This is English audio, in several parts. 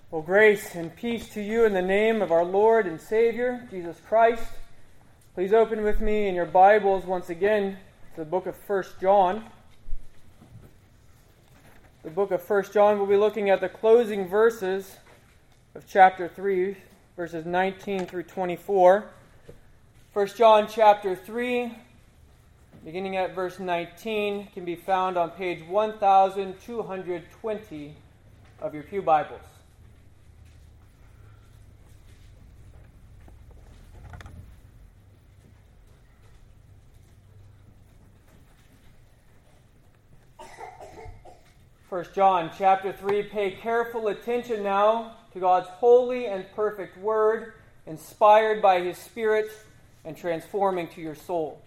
Well, grace and peace to you in the name of our Lord and Savior, Jesus Christ. Please open with me in your Bibles once again to the book of 1 John. The book of 1 John, we'll be looking at the closing verses of chapter 3, verses 19 through 24. 1 John chapter 3, beginning at verse 19, can be found on page 1220 of your pew Bibles. First John chapter 3, pay careful attention now to God's holy and perfect word, inspired by His Spirit and transforming to your soul.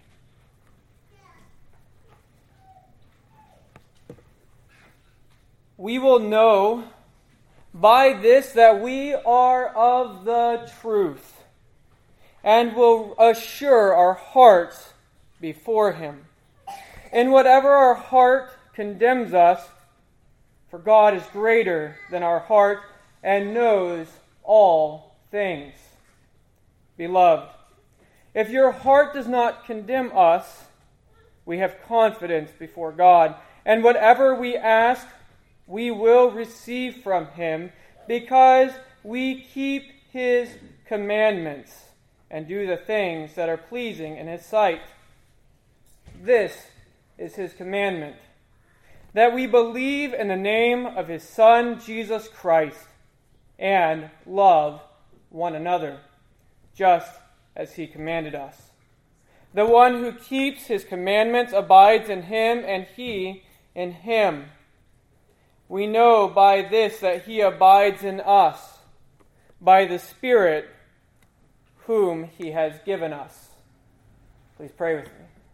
We will know by this that we are of the truth, and will assure our hearts before Him. In whatever our heart condemns us, for God is greater than our heart and knows all things. Beloved, if your heart does not condemn us, we have confidence before God, and whatever we ask, we will receive from Him, because we keep His commandments and do the things that are pleasing in His sight. This is His commandment, that we believe in the name of His Son, Jesus Christ, and love one another, just as He commanded us. The one who keeps His commandments abides in Him, and He in him. We know by this that He abides in us, by the Spirit whom He has given us. Please pray with me.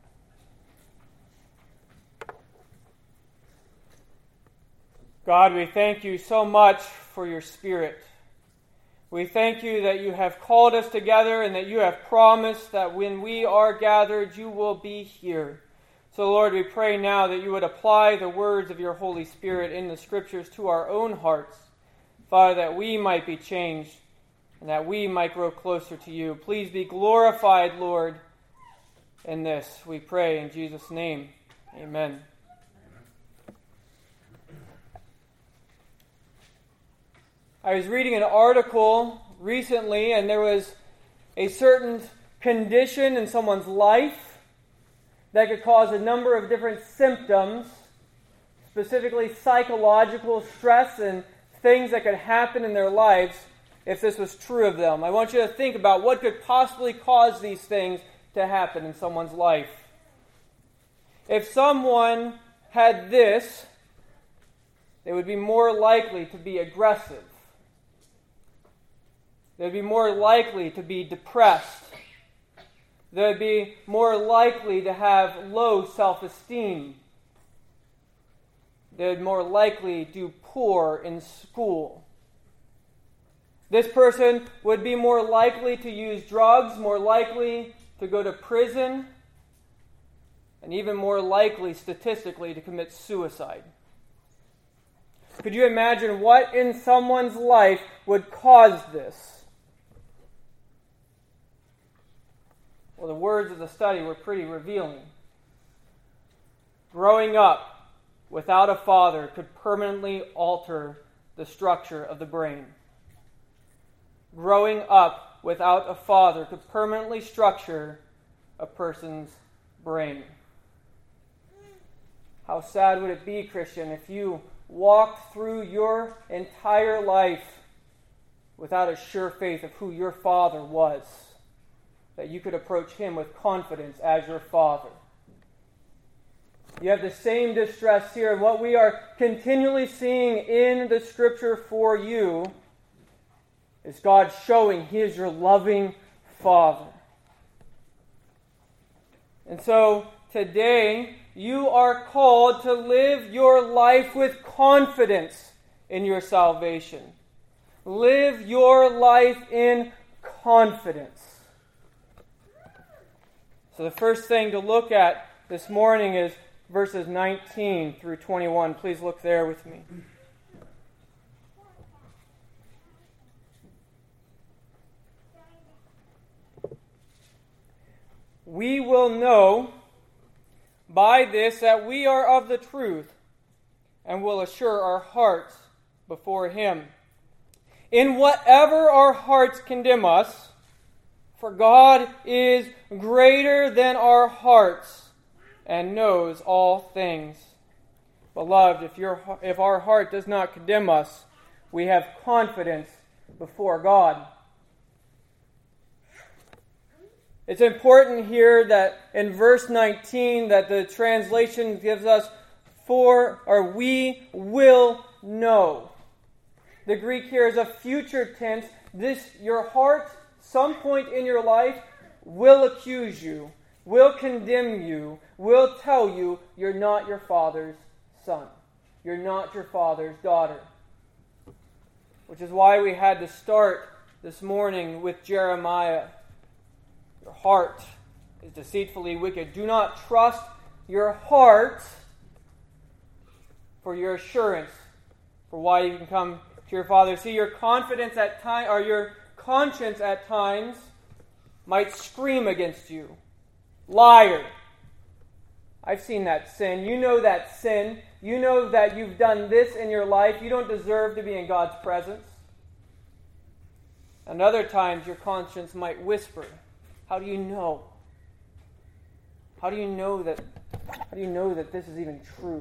God, we thank You so much for Your Spirit. We thank You that You have called us together and that You have promised that when we are gathered, You will be here. So, Lord, we pray now that You would apply the words of Your Holy Spirit in the Scriptures to our own hearts, Father, that we might be changed and that we might grow closer to You. Please be glorified, Lord, in this. We pray in Jesus' name. Amen. I was reading an article recently, and there was a certain condition in someone's life that could cause a number of different symptoms, specifically psychological stress and things that could happen in their lives if this was true of them. I want you to think about what could possibly cause these things to happen in someone's life. If someone had this, they would be more likely to be aggressive. They'd be more likely to be depressed. They'd be more likely to have low self-esteem. They'd more likely do poor in school. This person would be more likely to use drugs, more likely to go to prison, and even more likely, statistically, to commit suicide. Could you imagine what in someone's life would cause this? Well, the words of the study were pretty revealing. Growing up without a father could permanently alter the structure of the brain. Growing up without a father could permanently structure a person's brain. How sad would it be, Christian, if you walked through your entire life without a sure faith of who your father was, that you could approach Him with confidence as your Father. You have the same distress here, and what we are continually seeing in the Scripture for you is God showing He is your loving Father. And so today, you are called to live your life with confidence in your salvation. Live your life in confidence. So the first thing to look at this morning is verses 19 through 21. Please look there with me. we will know by this that we are of the truth, and will assure our hearts before him. In whatever our hearts condemn us, for God is greater than our hearts and knows all things. Beloved, if our heart does not condemn us, we have confidence before God. It's important here that in verse 19 that the translation gives us we will know. The Greek here is a future tense. Your heart, some point in your life, will accuse you, will condemn you, will tell you you're not your father's son. You're not your father's daughter. Which is why we had to start this morning with Jeremiah. Your heart is deceitfully wicked. Do not trust your heart for your assurance, for why you can come to your Father. See, your confidence at times, or your conscience at times, might scream against you. Liar. I've seen that sin. You know that sin. You know that you've done this in your life. You don't deserve to be in God's presence. And other times your conscience might whisper, how do you know? How do you know that this is even true?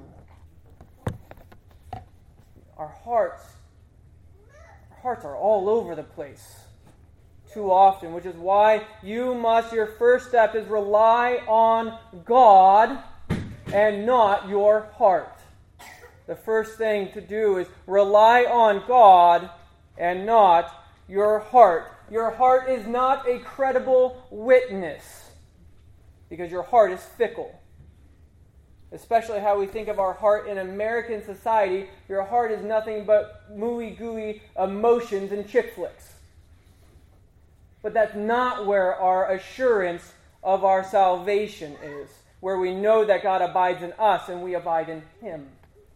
Our hearts are all over the place too often, which is why your first step is rely on God and not your heart. The first thing to do is rely on God and not your heart. Your heart is not a credible witness because your heart is fickle. Especially how we think of our heart in American society. Your heart is nothing but mooey-gooey emotions and chick flicks. But that's not where our assurance of our salvation is. Where we know that God abides in us and we abide in Him.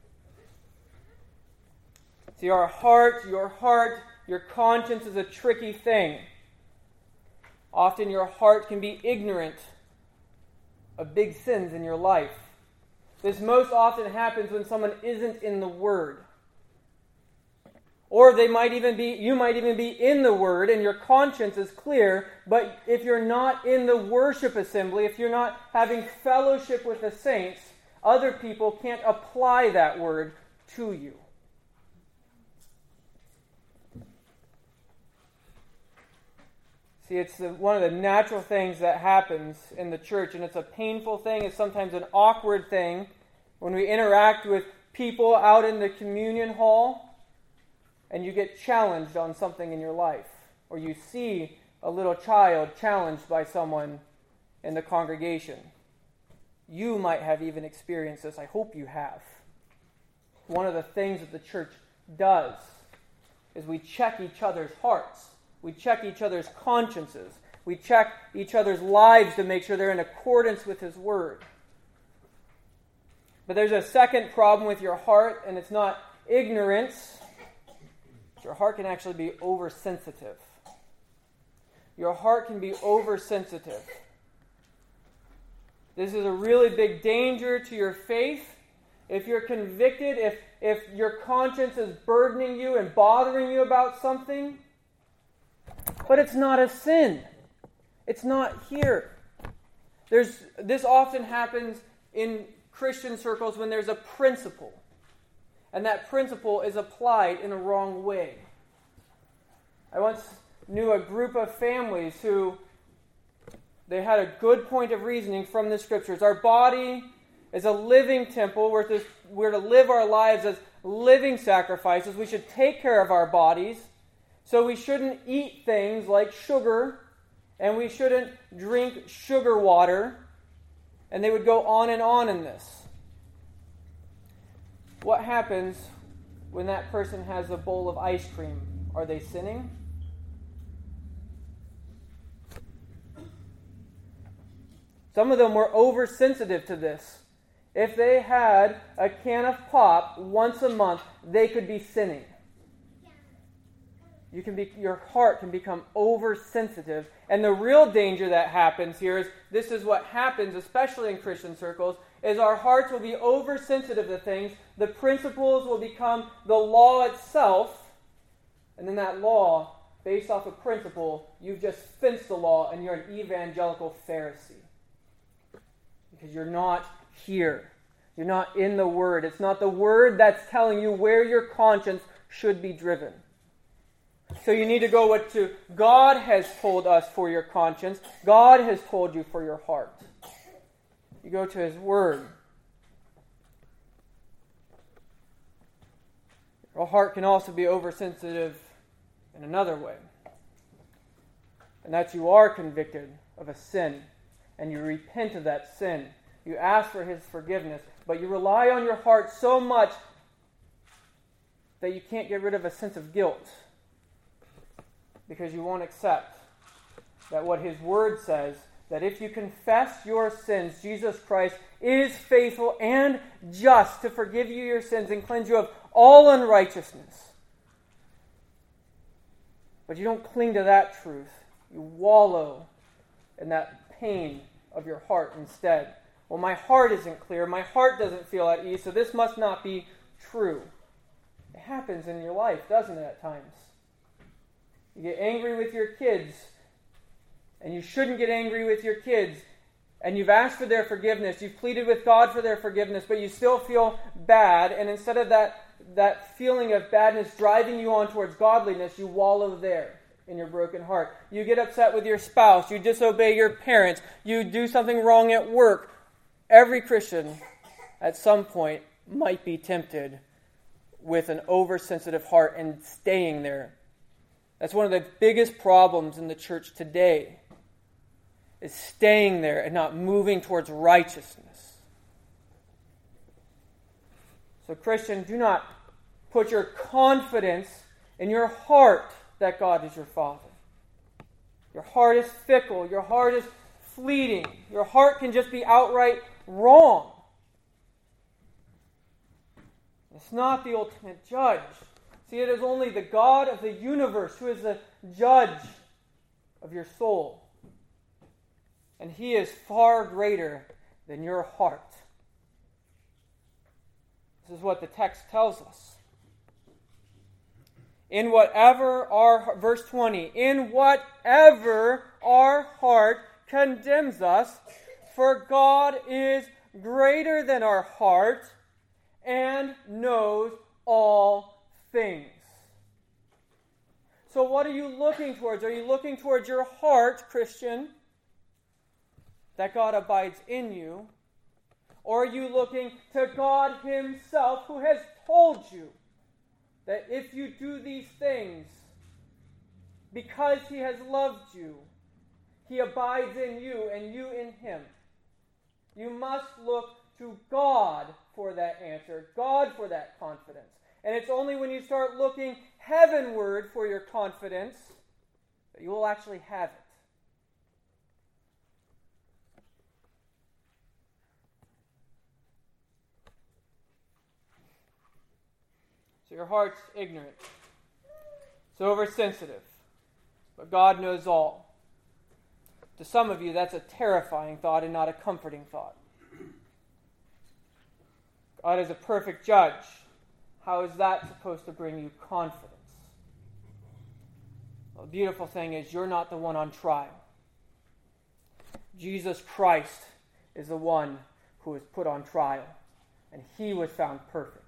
See, your conscience is a tricky thing. Often your heart can be ignorant of big sins in your life. This most often happens when someone isn't in the Word. Or you might even be in the Word and your conscience is clear, but if you're not in the worship assembly, if you're not having fellowship with the saints, other people can't apply that Word to you. See, it's one of the natural things that happens in the church, and it's a painful thing. It's sometimes an awkward thing when we interact with people out in the communion hall and you get challenged on something in your life, or you see a little child challenged by someone in the congregation. You might have even experienced this. I hope you have. One of the things that the church does is we check each other's hearts. We check each other's consciences. We check each other's lives to make sure they're in accordance with His Word. But there's a second problem with your heart, and it's not ignorance. Your heart can actually be oversensitive. Your heart can be oversensitive. This is a really big danger to your faith. If you're convicted, if your conscience is burdening you and bothering you about something, but it's not a sin. It's not here. This often happens in Christian circles when there's a principle, and that principle is applied in a wrong way. I once knew a group of families who they had a good point of reasoning from the Scriptures. Our body is a living temple. We're to live our lives as living sacrifices. We should take care of our bodies. So we shouldn't eat things like sugar, and we shouldn't drink sugar water, and they would go on in this. What happens when that person has a bowl of ice cream? Are they sinning? Some of them were oversensitive to this. If they had a can of pop once a month, they could be sinning. your heart can become oversensitive. And the real danger that happens here is, this is what happens, especially in Christian circles, is our hearts will be oversensitive to things. The principles will become the law itself. And then that law, based off a principle, you've just fenced the law and you're an evangelical Pharisee. Because you're not here. You're not in the Word. It's not the Word that's telling you where your conscience should be driven. So you need to go what to God has told us for your conscience. God has told you for your heart. You go to His Word. Your heart can also be oversensitive in another way. And that you are convicted of a sin, and you repent of that sin. You ask for His forgiveness, but you rely on your heart so much that you can't get rid of a sense of guilt, because you won't accept that what His Word says, that if you confess your sins, Jesus Christ is faithful and just to forgive you your sins and cleanse you of all unrighteousness. But you don't cling to that truth. You wallow in that pain of your heart instead. Well, my heart isn't clear. My heart doesn't feel at ease, so this must not be true. It happens in your life, doesn't it, at times? You get angry with your kids, and you shouldn't get angry with your kids, and you've asked for their forgiveness, you've pleaded with God for their forgiveness, but you still feel bad, and instead of that feeling of badness driving you on towards godliness, you wallow there in your broken heart. You get upset with your spouse, you disobey your parents, you do something wrong at work. Every Christian, at some point, might be tempted with an oversensitive heart and staying there. That's one of the biggest problems in the church today, is staying there and not moving towards righteousness. So, Christian, do not put your confidence in your heart that God is your Father. Your heart is fickle. Your heart is fleeting. Your heart can just be outright wrong. It's not the ultimate judge. See, it is only the God of the universe who is the judge of your soul. And He is far greater than your heart. This is what the text tells us. In whatever our, verse 20, in whatever our heart condemns us, for God is greater than our heart and knows all things. So what are you looking towards? Are you looking towards your heart, Christian, that God abides in you? Or are you looking to God Himself, who has told you that if you do these things, because He has loved you, He abides in you and you in Him? You must look to God for that answer, God for that confidence. And it's only when you start looking heavenward for your confidence that you will actually have it. So your heart's ignorant. It's oversensitive. But God knows all. To some of you, that's a terrifying thought and not a comforting thought. God is a perfect judge. How is that supposed to bring you confidence? Well, the beautiful thing is you're not the one on trial. Jesus Christ is the one who was put on trial, and He was found perfect.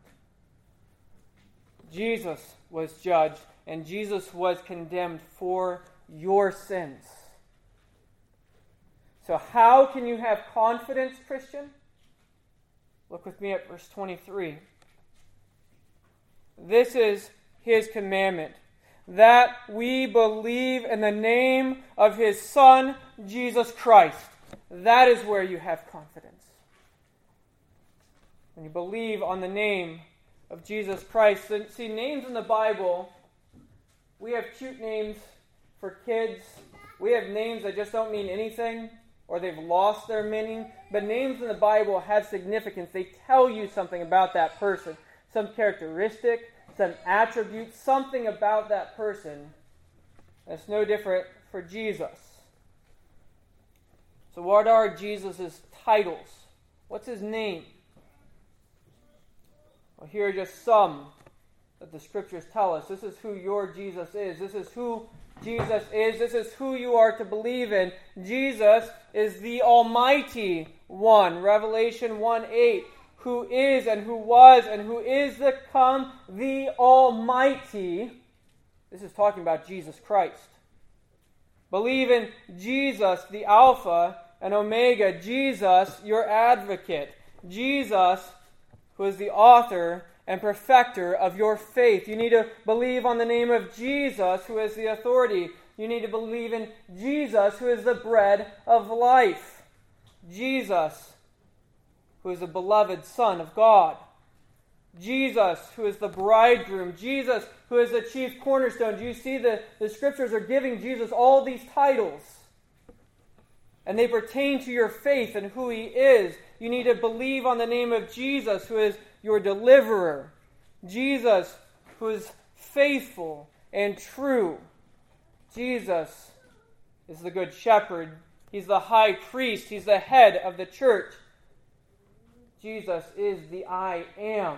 Jesus was judged, and Jesus was condemned for your sins. So how can you have confidence, Christian? Look with me at verse 23. This is His commandment, that we believe in the name of His Son, Jesus Christ. That is where you have confidence. When you believe on the name of Jesus Christ. See, names in the Bible, we have cute names for kids. We have names that just don't mean anything, or they've lost their meaning. But names in the Bible have significance. They tell you something about that person. Some characteristic, them attributes, something about that person that's no different for Jesus. So what are Jesus' titles? What's his name? Well, here are just some that the Scriptures tell us. This is who your Jesus is. This is who Jesus is. This is who you are to believe in. Jesus is the Almighty One. Revelation 1:8. Who is and who was and who is to come, the Almighty. This is talking about Jesus Christ. Believe in Jesus, the Alpha and Omega. Jesus, your advocate. Jesus, who is the author and perfecter of your faith. You need to believe on the name of Jesus, who is the authority. You need to believe in Jesus, who is the bread of life. Jesus, who is the beloved Son of God. Jesus, who is the bridegroom. Jesus, who is the chief cornerstone. Do you see the Scriptures are giving Jesus all these titles? And they pertain to your faith and who he is. You need to believe on the name of Jesus, who is your deliverer. Jesus, who is faithful and true. Jesus is the good shepherd. He's the high priest. He's the head of the church. Jesus is the I am.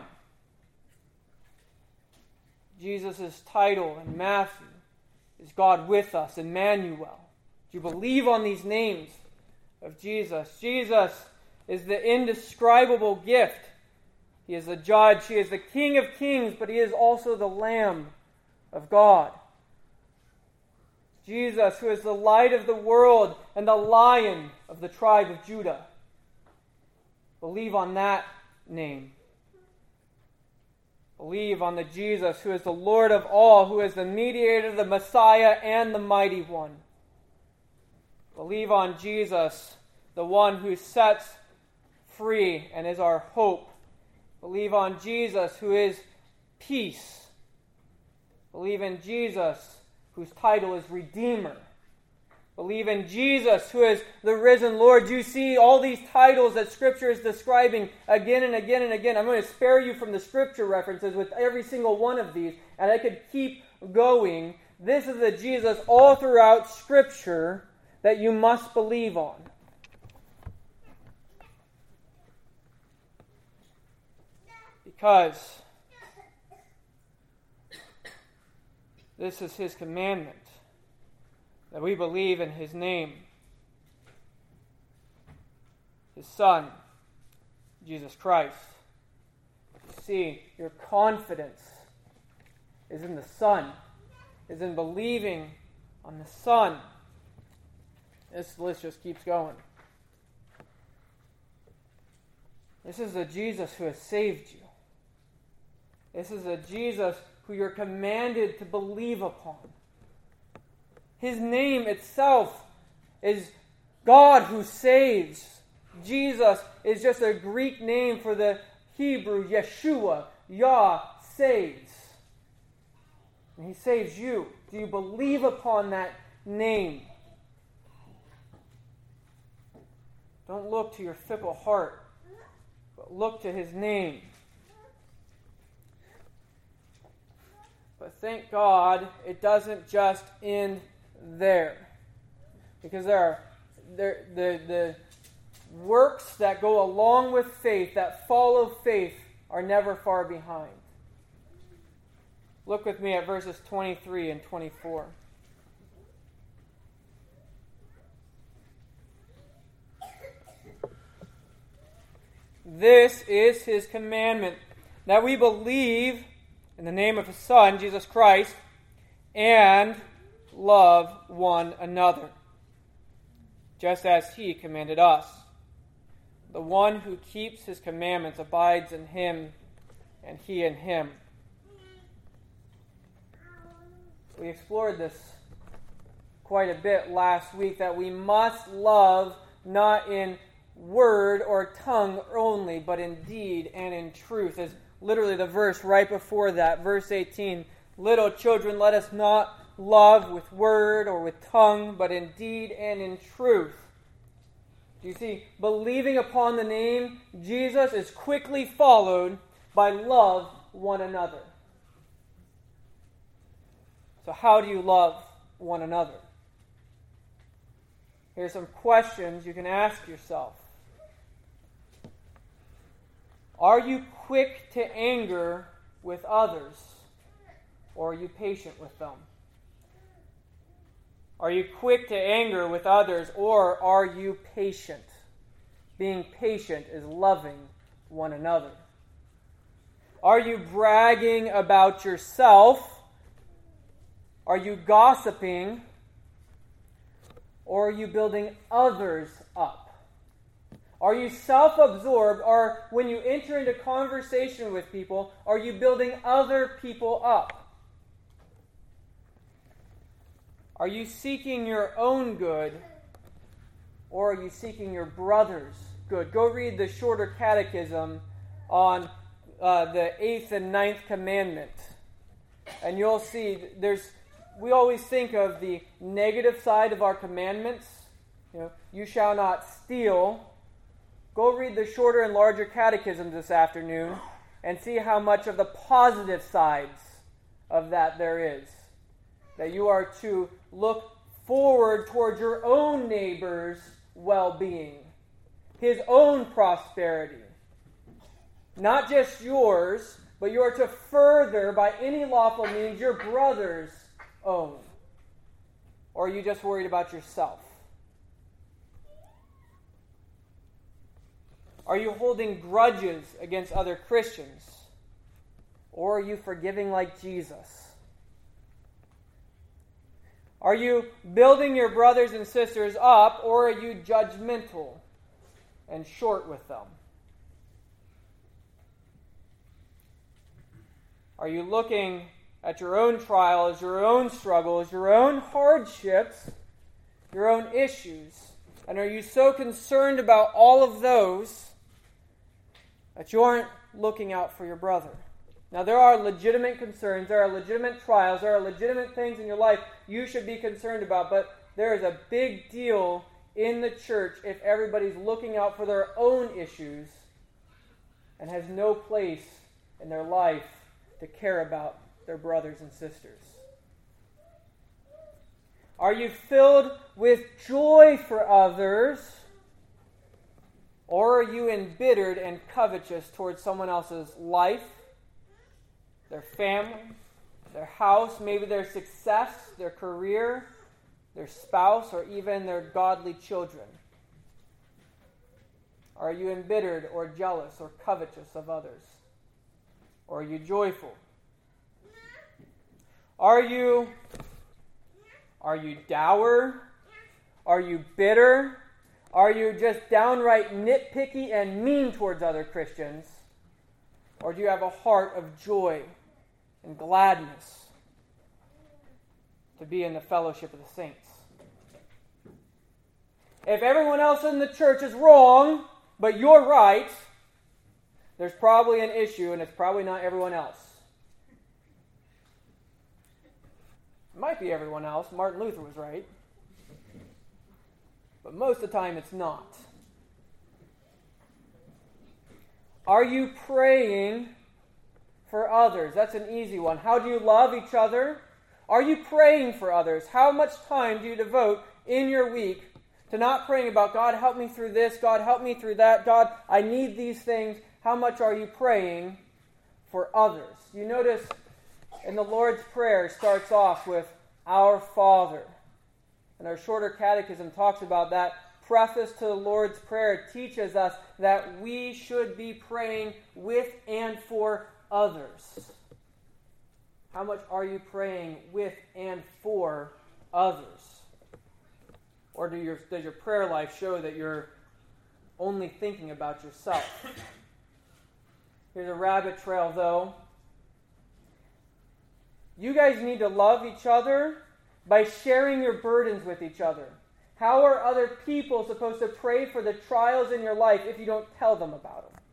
Jesus' title in Matthew is God with us, Emmanuel. Do you believe on these names of Jesus? Jesus is the indescribable gift. He is the judge. He is the King of kings, but he is also the Lamb of God. Jesus, who is the light of the world and the Lion of the tribe of Judah. Believe on that name. Believe on the Jesus who is the Lord of all, who is the mediator, the Messiah, and the Mighty One. Believe on Jesus, the one who sets free and is our hope. Believe on Jesus, who is peace. Believe in Jesus, whose title is Redeemer. Believe in Jesus, who is the risen Lord. You see all these titles that Scripture is describing again and again and again. I'm going to spare you from the Scripture references with every single one of these, and I could keep going. This is the Jesus all throughout Scripture that you must believe on. Because this is his commandment, that we believe in his name, his Son, Jesus Christ. See, your confidence is in the Son, is in believing on the Son. This list just keeps going. This is the Jesus who has saved you. This is the Jesus who you're commanded to believe upon. His name itself is God who saves. Jesus is just a Greek name for the Hebrew Yeshua. Yah saves. And he saves you. Do you believe upon that name? Don't look to your fickle heart, but look to his name. But thank God it doesn't just end there. Because the works that go along with faith, that follow faith, are never far behind. Look with me at verses 23 and 24. This is his commandment, that we believe in the name of his Son, Jesus Christ, and love one another, just as he commanded us. The one who keeps his commandments abides in him, and he in him. We explored this quite a bit last week, that we must love not in word or tongue only, but in deed and in truth. As literally the verse right before that, verse 18, little children, let us not love with word or with tongue, but in deed and in truth. Do you see? Believing upon the name Jesus is quickly followed by love one another. So how do you love one another? Here's some questions you can ask yourself. Are you quick to anger with others, or are you patient with them? Are you quick to anger with others, or are you patient? Being patient is loving one another. Are you bragging about yourself? Are you gossiping? Or are you building others up? Are you self-absorbed, or when you enter into conversation with people, are you building other people up? Are you seeking your own good, or are you seeking your brother's good? Go read the shorter catechism on the 8th and 9th commandment, and you'll see we always think of the negative side of our commandments. You shall not steal. Go read the shorter and larger catechism this afternoon and see how much of the positive sides of that there is. That you are to look forward towards your own neighbor's well-being, his own prosperity. Not just yours, but you are to further, by any lawful means, your brother's own. Or are you just worried about yourself? Are you holding grudges against other Christians? Or are you forgiving like Jesus? Are you building your brothers and sisters up, or are you judgmental and short with them? Are you looking at your own trials, your own struggles, your own hardships, your own issues? And are you so concerned about all of those that you aren't looking out for your brother? Now, there are legitimate concerns, there are legitimate trials, there are legitimate things in your life you should be concerned about, but there is a big deal in the church if everybody's looking out for their own issues and has no place in their life to care about their brothers and sisters. Are you filled with joy for others, or are you embittered and covetous towards someone else's life, their family, their house, maybe their success, their career, their spouse, or even their godly children? Are you embittered or jealous or covetous of others? Or are you joyful? Are you dour? Are you bitter? Are you just downright nitpicky and mean towards other Christians? Or do you have a heart of joy and gladness to be in the fellowship of the saints? If everyone else in the church is wrong, but you're right, there's probably an issue, and it's probably not everyone else. It might be everyone else. Martin Luther was right. But most of the time it's not. Are you praying for others? That's an easy one. How do you love each other? Are you praying for others? How much time do you devote in your week to not praying about, God, help me through this, God, help me through that, God, I need these things? How much are you praying for others? You notice in the Lord's Prayer starts off with Our Father. And our shorter catechism talks about that. Preface to the Lord's Prayer teaches us that we should be praying with and for others. How much are you praying with and for others? Or does your prayer life show that you're only thinking about yourself? Here's a rabbit trail, though. You guys need to love each other by sharing your burdens with each other. How are other people supposed to pray for the trials in your life if you don't tell them about them?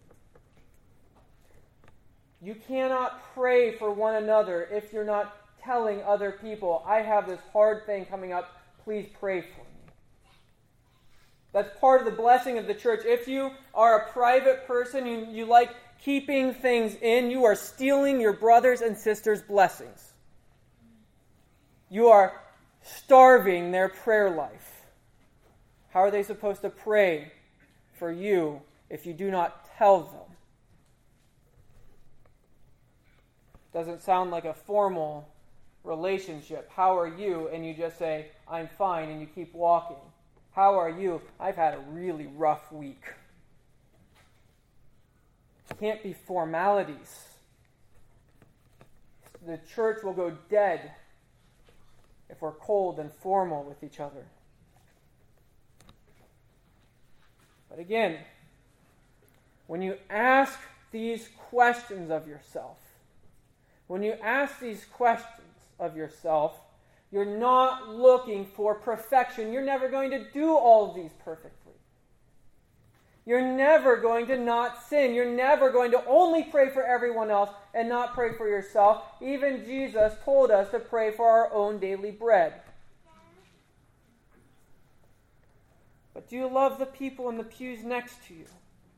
You cannot pray for one another if you're not telling other people, I have this hard thing coming up, please pray for me. That's part of the blessing of the church. If you are a private person, you like keeping things in, you are stealing your brothers and sisters' blessings. You are starving their prayer life. How are they supposed to pray for you if you do not tell them? Doesn't sound like a formal relationship. How are you? And you just say, I'm fine, and you keep walking. How are you? I've had a really rough week. It can't be formalities. The church will go dead if we're cold and formal with each other. But again, when you ask these questions of yourself, you're not looking for perfection. You're never going to do all of these perfectly. You're never going to not sin. You're never going to only pray for everyone else and not pray for yourself. Even Jesus told us to pray for our own daily bread. But do you love the people in the pews next to you?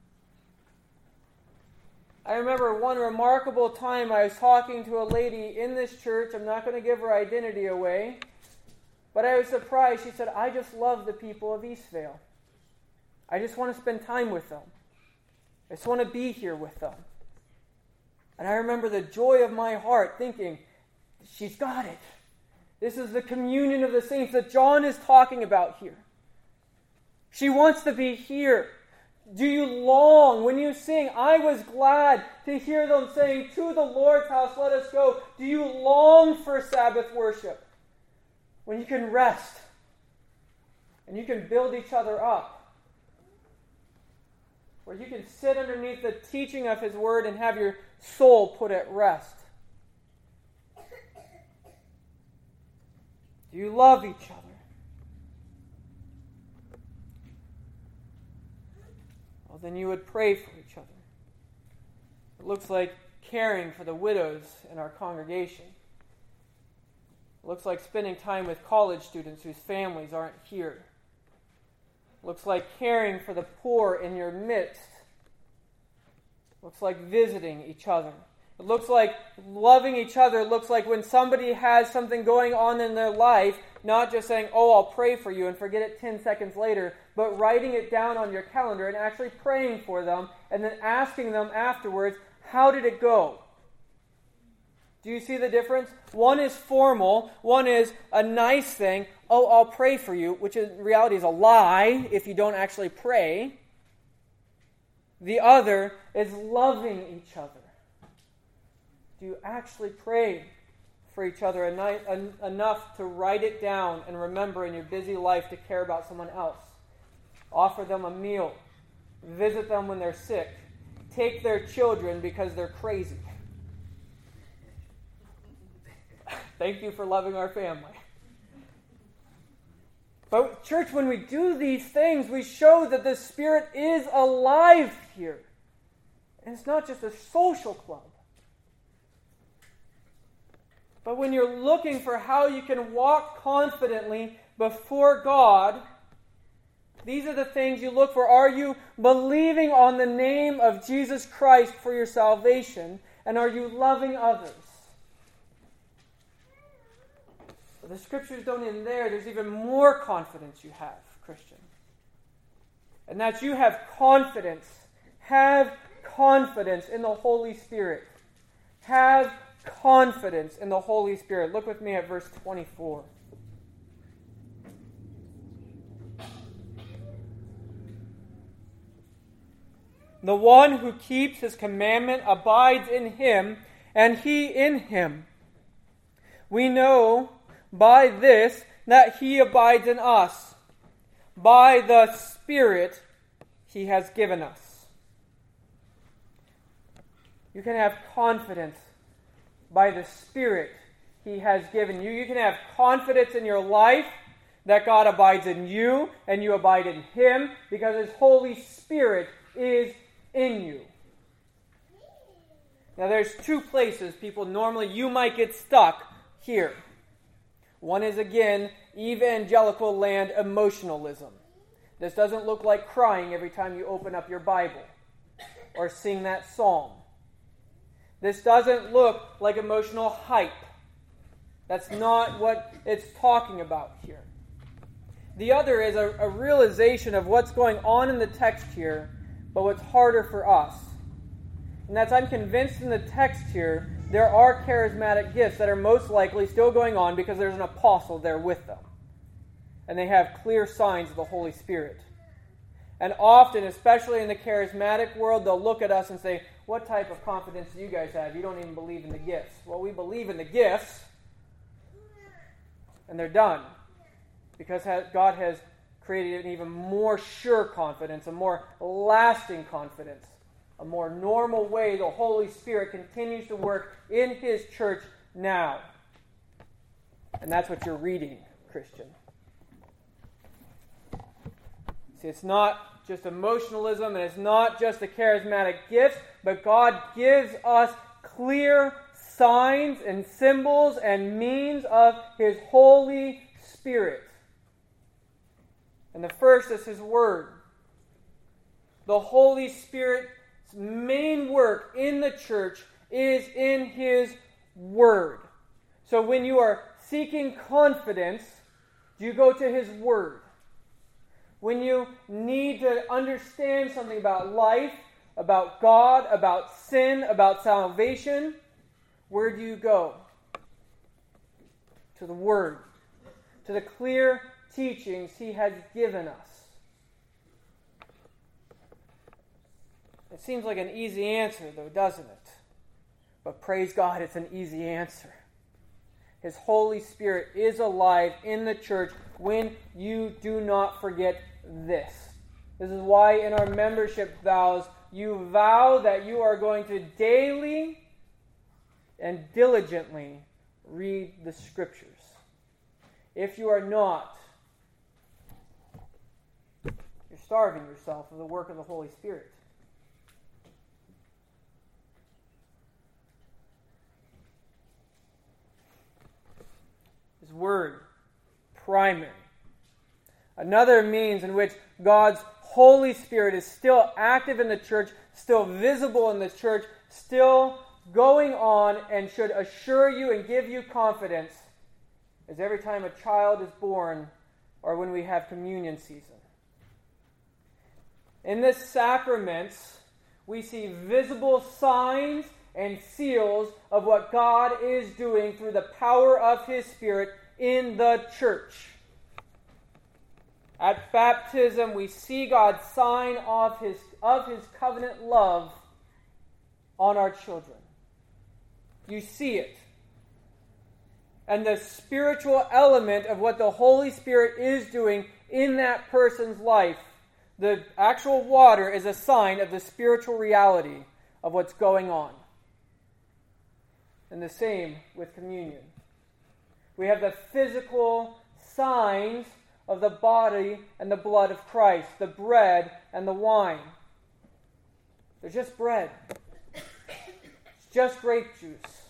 I remember one remarkable time I was talking to a lady in this church. I'm not going to give her identity away. But I was surprised. She said, I just love the people of Eastvale. I just want to spend time with them. I just want to be here with them. And I remember the joy of my heart thinking, she's got it. This is the communion of the saints that John is talking about here. She wants to be here. Do you long when you sing? I was glad to hear them saying, to the Lord's house let us go. Do you long for Sabbath worship? When you can rest and you can build each other up. Where you can sit underneath the teaching of His Word and have your soul put at rest. Do you love each other? Well, then you would pray for each other. It looks like caring for the widows in our congregation. It looks like spending time with college students whose families aren't here. It looks like caring for the poor in your midst. It looks like visiting each other. It looks like loving each other. It looks like when somebody has something going on in their life, not just saying, oh, I'll pray for you and forget it 10 seconds later, but writing it down on your calendar and actually praying for them and then asking them afterwards, how did it go? Do you see the difference? One is formal. One is a nice thing. Oh, I'll pray for you, which in reality is a lie if you don't actually pray. The other is loving each other. Do you actually pray for each other enough to write it down and remember in your busy life to care about someone else? Offer them a meal. Visit them when they're sick. Take their children because they're crazy. Thank you for loving our family. But church, when we do these things, we show that the Spirit is alive here. And it's not just a social club. But when you're looking for how you can walk confidently before God, these are the things you look for. Are you believing on the name of Jesus Christ for your salvation? And are you loving others? But the Scriptures don't end there. There's even more confidence you have, Christian. And that you have confidence. Have confidence in the Holy Spirit. Have confidence in the Holy Spirit. Look with me at verse 24. The one who keeps His commandment abides in Him, and He in him. We know by this that He abides in us, by the Spirit He has given us. You can have confidence by the Spirit He has given you. You can have confidence in your life that God abides in you and you abide in Him because His Holy Spirit is in you. Now there's two places you might get stuck here. One is, again, evangelical land emotionalism. This doesn't look like crying every time you open up your Bible or sing that psalm. This doesn't look like emotional hype. That's not what it's talking about here. The other is a realization of what's going on in the text here, but what's harder for us. And that's, I'm convinced in the text here, there are charismatic gifts that are most likely still going on because there's an apostle there with them. And they have clear signs of the Holy Spirit. And often, especially in the charismatic world, they'll look at us and say, what type of confidence do you guys have? You don't even believe in the gifts. Well, we believe in the gifts, and they're done. Because God has created an even more sure confidence, a more lasting confidence, a more normal way the Holy Spirit continues to work in His church now. And that's what you're reading, Christian. See, it's not just emotionalism, and it's not just the charismatic gifts, but God gives us clear signs and symbols and means of His Holy Spirit. And the first is His Word. The Holy Spirit's main work in the church is in His Word. So when you are seeking confidence, you go to His Word. When you need to understand something about life, about God, about sin, about salvation, where do you go? To the Word. To the clear teachings He has given us. It seems like an easy answer, though, doesn't it? But praise God, it's an easy answer. His Holy Spirit is alive in the church when you do not forget this. This is why in our membership vows, you vow that you are going to daily and diligently read the Scriptures. If you are not, you're starving yourself of the work of the Holy Spirit. His Word, primary. Another means in which God's Holy Spirit is still active in the church, still visible in the church, still going on and should assure you and give you confidence is every time a child is born or when we have communion season. In the sacraments, we see visible signs and seals of what God is doing through the power of His Spirit in the church. At baptism, we see God's sign of His covenant love on our children. You see it. And the spiritual element of what the Holy Spirit is doing in that person's life, the actual water is a sign of the spiritual reality of what's going on. And the same with communion. We have the physical signs of the body and the blood of Christ, the bread and the wine. They're just bread. It's just grape juice.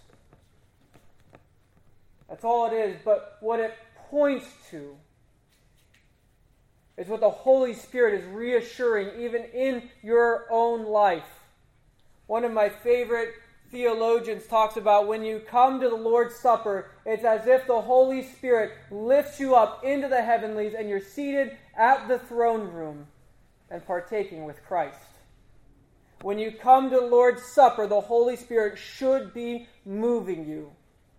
That's all it is. But what it points to is what the Holy Spirit is reassuring even in your own life. One of my favorite theologians talks about when you come to the Lord's Supper, it's as if the Holy Spirit lifts you up into the heavenlies and you're seated at the throne room and partaking with Christ. When you come to the Lord's Supper, the Holy Spirit should be moving you,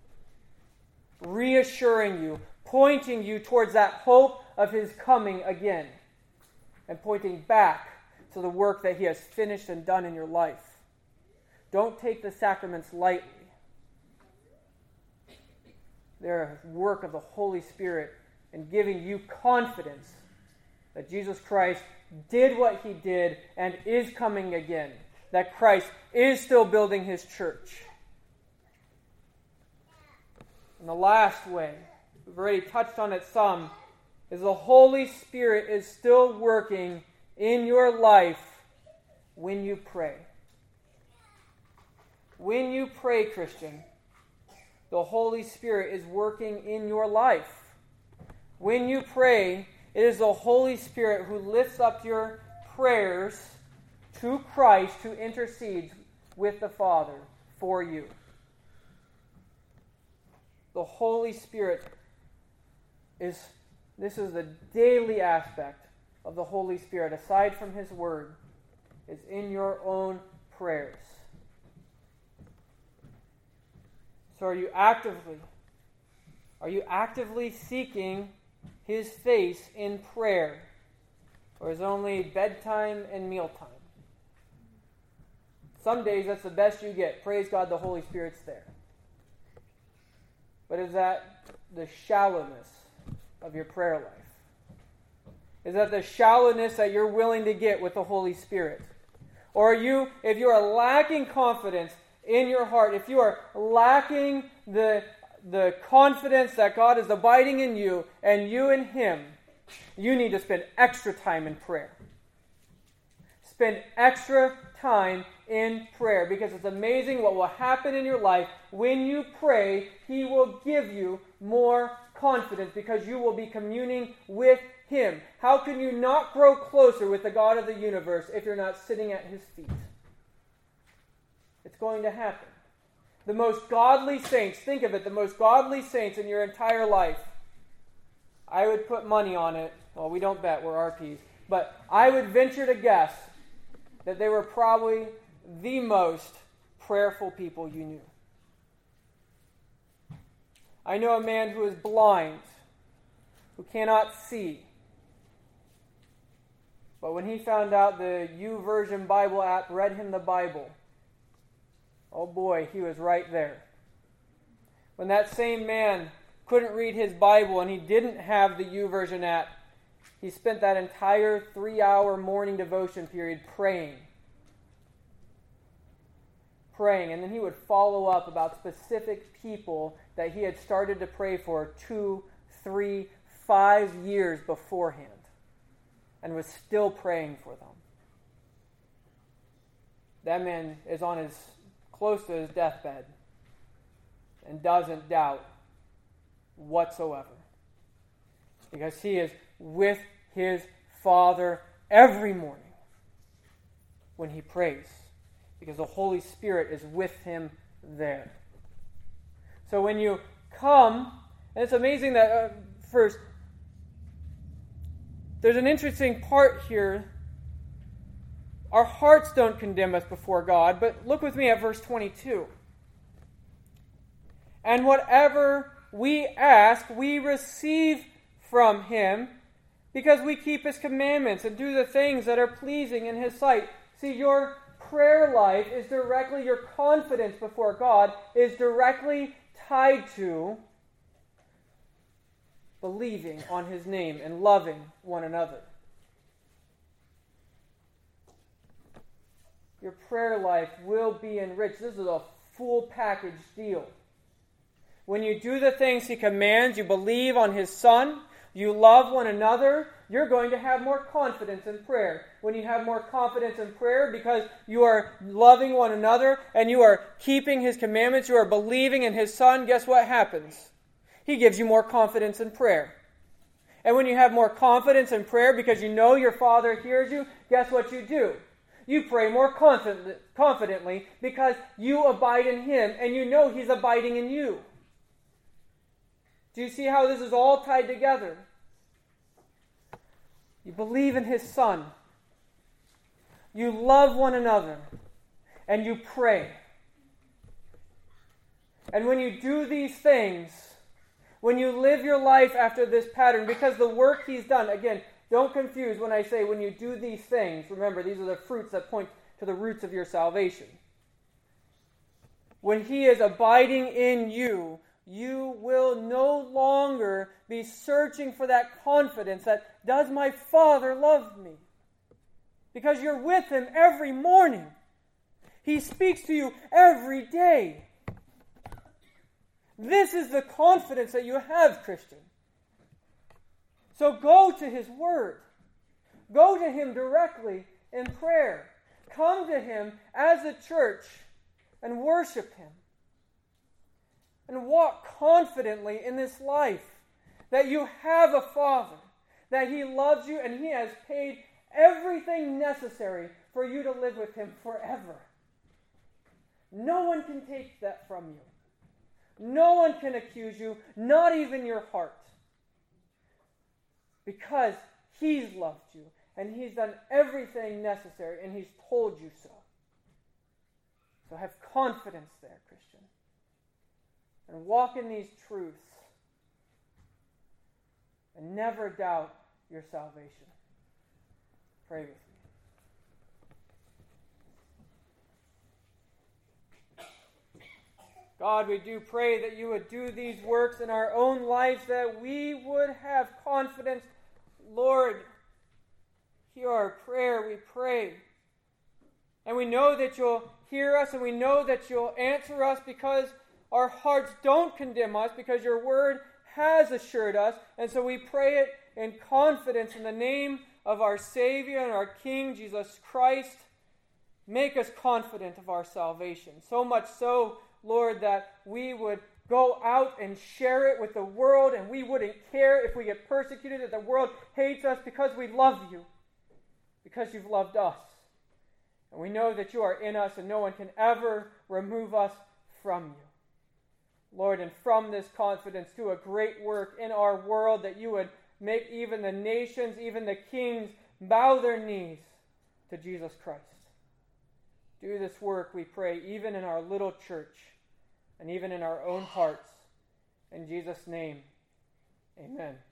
reassuring you, pointing you towards that hope of His coming again, and pointing back to the work that He has finished and done in your life. Don't take the sacraments lightly. They're a work of the Holy Spirit in giving you confidence that Jesus Christ did what He did and is coming again. That Christ is still building His church. And the last way, we've already touched on it some, is the Holy Spirit is still working in your life when you pray. When you pray, Christian, the Holy Spirit is working in your life. When you pray, it is the Holy Spirit who lifts up your prayers to Christ, who intercedes with the Father for you. The Holy Spirit this is the daily aspect of the Holy Spirit, aside from His Word, is in your own prayers. So are you actively seeking His face in prayer? Or is it only bedtime and mealtime? Some days that's the best you get. Praise God, the Holy Spirit's there. But is that the shallowness of your prayer life? Is that the shallowness that you're willing to get with the Holy Spirit? Or if you are lacking confidence in your heart, if you are lacking the confidence that God is abiding in you and you in Him, you need to spend extra time in prayer. Spend extra time in prayer, because it's amazing what will happen in your life when you pray. He will give you more confidence because you will be communing with Him. How can you not grow closer with the God of the universe if you're not sitting at His feet? It's going to happen. The most godly saints, think of it, the most godly saints in your entire life, I would put money on it. Well, we don't bet, we're RPs. But I would venture to guess that they were probably the most prayerful people you knew. I know a man who is blind, who cannot see. But when he found out the YouVersion Bible app read him the Bible, oh boy, he was right there. When that same man couldn't read his Bible and he didn't have the YouVersion app, he spent that entire 3-hour morning devotion period praying. And then he would follow up about specific people that he had started to pray for 2, 3, 5 years beforehand, and was still praying for them. That man is close to his deathbed and doesn't doubt whatsoever, because he is with his Father every morning when he prays, because the Holy Spirit is with him there. So when you come, and it's amazing that first, there's an interesting part here. Our hearts don't condemn us before God, but look with me at verse 22. And whatever we ask, we receive from Him, because we keep His commandments and do the things that are pleasing in His sight. See, your prayer life is directly, your confidence before God is directly tied to believing on His name and loving one another. Your prayer life will be enriched. This is a full package deal. When you do the things He commands, you believe on His Son, you love one another, you're going to have more confidence in prayer. When you have more confidence in prayer because you are loving one another and you are keeping His commandments, you are believing in His Son, guess what happens? He gives you more confidence in prayer. And when you have more confidence in prayer because you know your Father hears you, guess what you do? You pray more confidently because you abide in Him and you know He's abiding in you. Do you see how this is all tied together? You believe in His Son. You love one another. And you pray. And when you do these things, when you live your life after this pattern, because the work He's done, again, don't confuse when I say when you do these things. Remember, these are the fruits that point to the roots of your salvation. When He is abiding in you, you will no longer be searching for that confidence that, does my Father love me? Because you're with Him every morning. He speaks to you every day. This is the confidence that you have, Christian. So go to His Word. Go to Him directly in prayer. Come to Him as a church and worship Him. And walk confidently in this life that you have a Father, that He loves you, and He has paid everything necessary for you to live with Him forever. No one can take that from you. No one can accuse you, not even your heart. Because He's loved you, and He's done everything necessary, and He's told you so. So have confidence there, Christian. And walk in these truths. And never doubt your salvation. Pray with me. God, we do pray that you would do these works in our own lives, that we would have confidence. Lord, hear our prayer, we pray. And we know that you'll hear us, and we know that you'll answer us, because our hearts don't condemn us, because your word has assured us. And so we pray it in confidence in the name of our Savior and our King, Jesus Christ. Make us confident of our salvation. So much so, Lord, that we would go out and share it with the world, and we wouldn't care if we get persecuted, that the world hates us, because we love you, because you've loved us. And we know that you are in us, and no one can ever remove us from you. Lord, and from this confidence, do a great work in our world, that you would make even the nations, even the kings, bow their knees to Jesus Christ. Do this work, we pray, even in our little church, and even in our own hearts. In Jesus' name, amen.